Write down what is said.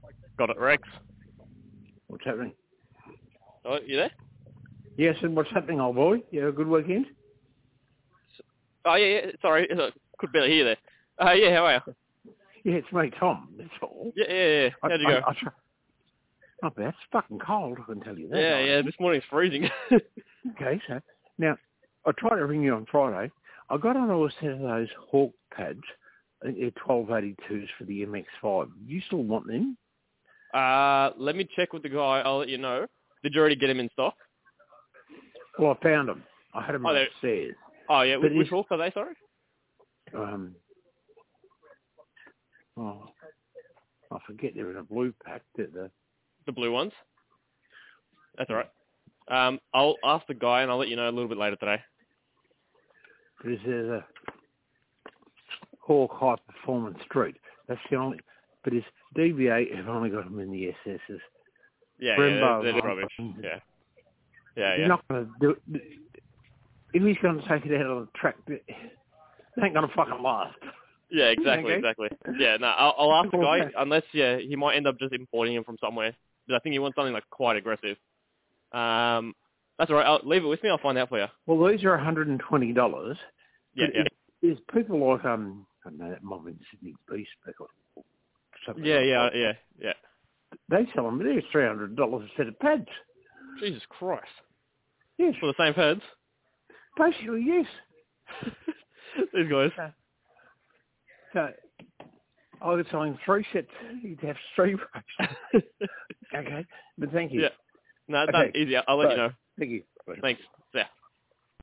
Got it, Rex. What's happening? Oh, you there? Yes, and what's happening, old boy? You have a good weekend? Oh, yeah. Sorry, could barely hear there. Yeah, how are you? Yeah, it's me, Tom. That's all. Yeah. How'd you go? Not bad. It's fucking cold, I can tell you that. Yeah. This morning's freezing. Okay, so now I tried to ring you on Friday. I got on a set of those Hawk pads. I think they're 1282s for the MX5. You still want them? Let me check with the guy. I'll let you know. Did you already get him in stock? Well, I found them. I had them upstairs. Oh, yeah. But Which Hawk are they, sorry? I forget they're in a blue pack. The blue ones? That's all right. I'll ask the guy and I'll let you know a little bit later today. There's a Hawk High Performance Street. That's the only. But his DV8 have only got them in the SSs. Yeah, they're rubbish. Yeah. He's not going to do it. If he's going to take it out of the track, it ain't going to fucking last. Yeah, exactly. Yeah, no, I'll ask the guy, unless, he might end up just importing him from somewhere. But I think he wants something, like, quite aggressive. That's all right. I'll leave it with me. I'll find out for you. Well, these are $120. Yeah. There's people like, I don't know, that mob in Sydney Beast or something. Yeah. They sell them, they're $300 a set of pads. Jesus Christ. Yes. For the same pads? Basically, yes. These guys. So, I was selling 3 sets. You'd have 3 bucks. Okay, but thank you. Yeah. No, okay. that's easy. I'll let you know. Thank you. Thanks. Yeah.